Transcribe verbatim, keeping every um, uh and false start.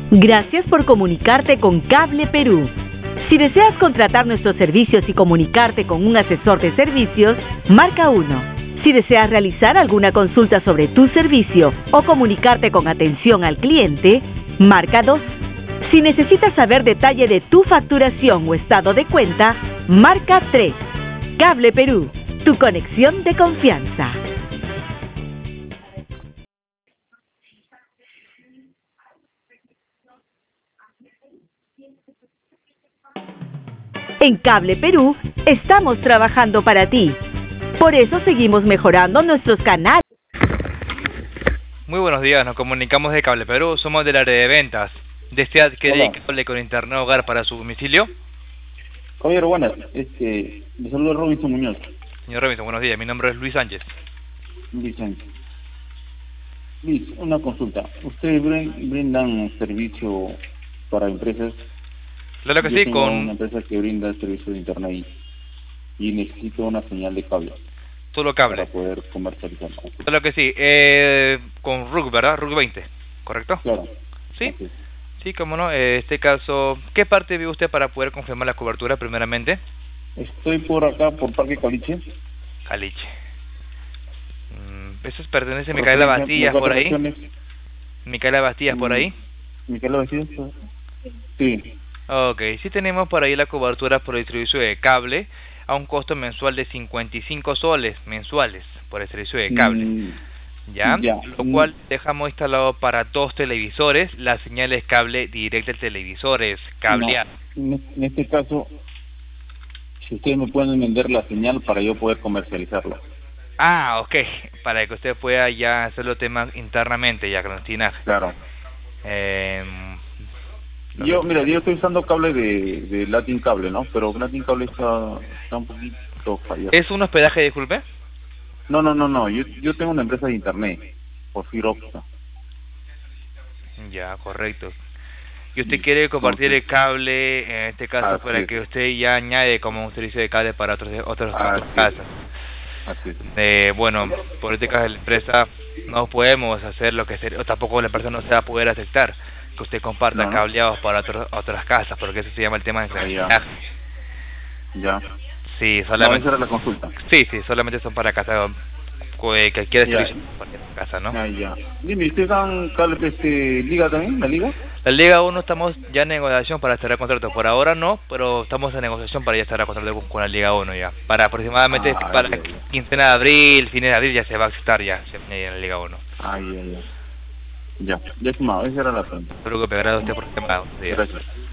Gracias por comunicarte con Cable Perú. Si deseas contratar nuestros servicios y comunicarte con un asesor de servicios, marca uno. Si deseas realizar alguna consulta sobre tu servicio o comunicarte con atención al cliente, marca dos. Si necesitas saber detalle de tu facturación o estado de cuenta, marca tres. Cable Perú, tu conexión de confianza. En Cable Perú estamos trabajando para ti. Por eso seguimos mejorando nuestros canales. Muy buenos días, nos comunicamos de Cable Perú, somos del área de ventas. ¿Desea adquirir Hola. cable con internet hogar para su domicilio? Caballero, buenas. Este, le saludo a Robinson Muñoz. Señor Robinson, buenos días, mi nombre es Luis Sánchez. Luis Sánchez. Luis, una consulta. ¿Ustedes brin- brindan servicio para empresas? Claro que Yo sí, tengo una con empresa que brinda servicio de internet y, y necesito una señal de cable solo para cable. poder comercializar. Claro que sí, eh, con R U C, ¿verdad? R U C veinte, ¿correcto? Claro. Sí, Así es. sí, cómo no. En este caso, ¿qué parte vive usted para poder confirmar la cobertura primeramente? Estoy por acá, por Parque Caliche. Caliche. Mm, ¿Eso es- pertenece a Micaela Referencia- Bastillas las por ahí? vacaciones. ¿Micaela Bastillas por Mm, ahí? ¿Micaela Bastillas? Sí. Ok, sí tenemos por ahí la cobertura por el servicio de cable a un costo mensual de cincuenta y cinco soles mensuales por el servicio de cable. Mm, ¿Ya? ya. Lo Mm. cual dejamos instalado para dos televisores, la señal es cable directa al televisor, es cablear. No, en, en este caso, si ustedes me pueden vender la señal para yo poder comercializarlo. Ah, ok, para que usted pueda ya hacerlo tema internamente, ya clandestinaje. Claro. Eh, Yo, mira, yo estoy usando cable de, de Latin Cable, ¿no? Pero Latin Cable está, está un poquito fallado. ¿Es un hospedaje, disculpe? No, no, no, no. Yo, yo tengo una empresa de internet por fibra óptica. Ya, correcto. Y usted quiere compartir el cable, en este caso, Así para es. que usted ya añade como un servicio de cable para otros, otros, Así otras es. casas. Así es. Eh, bueno, políticas de la empresa no podemos hacer lo que sería, o tampoco la empresa no se va a poder aceptar que usted comparta No, no. cableados para otros, otras casas, porque eso se llama el tema de Ah, ya. clandestinaje. Ya. Sí, No, solamente. esa era la consulta. Sí, sí, solamente son para casa, que que quiere Ya. servicio para casa, ¿no? Ah, ya. Dime, ¿ustedes dan cable este, liga también? ¿La liga? La Liga uno estamos ya en negociación para cerrar contrato. Por ahora no, pero estamos en negociación para ya cerrar contrato con, con la Liga uno ya. Para aproximadamente Ah, para ya, la ya. quincena de abril, fines de abril ya se va a estar ya en la Liga uno. Ah, ya, ya. Ya, ya, estimado, esa era la pregunta. Espero que me agrade a usted por el tema. Gracias.